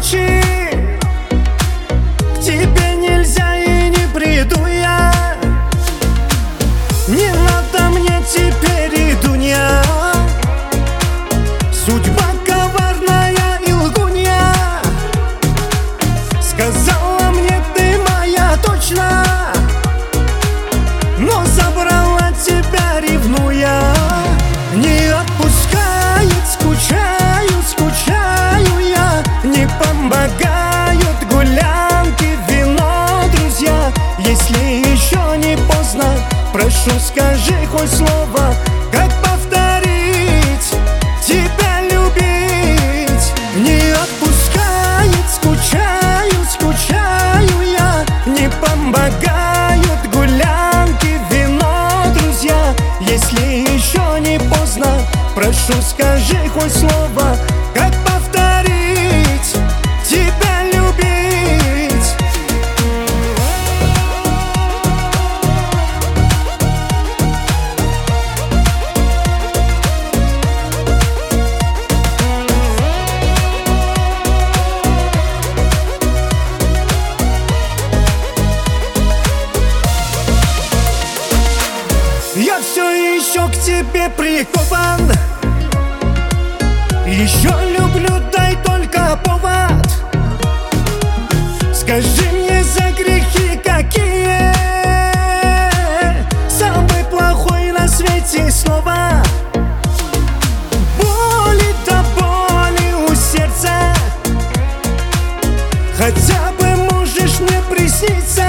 ночи. К тебе нельзя и не приду я. Не надо мне теперь и дунья. Судьба коварная и лгунья. Сказала мне, ты моя точно, но забрала тебя, ревнуя. Не отпускает, скучаю, скучаю я. Не помогают гулянки, вино, друзья. Если еще не поздно, прошу, скажи хоть слово, как повторить тебя любить. Не отпускает, скучаю, скучаю я. Не помогают гулянки, вино, друзья. Если еще не поздно, прошу, скажи хоть слово, как повторить тебя любить. Я все еще к тебе прикован. Еще люблю, дай только повод. Скажи мне, за грехи какие самый плохой на свете слова. Боли до боли у сердца, хотя бы можешь мне присниться.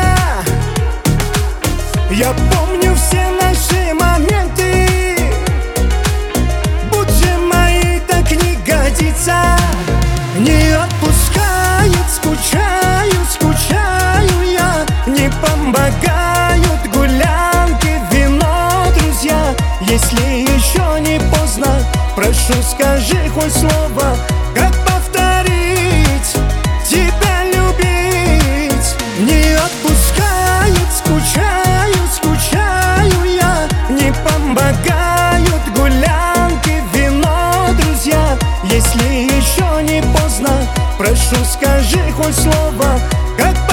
Я помню все наши моменты. Будь же моей, так не годится. Не отпускает, скучаю, скучаю я. Не помогают гулянки, вино, друзья. Если еще не поздно, прошу, скажи хоть слово, как повторить тебя любить. Не отпускает, скучаю, скучаю я. Не помогают гулянки, вино, друзья. Если еще не поздно, прошу, скажи хоть слово, как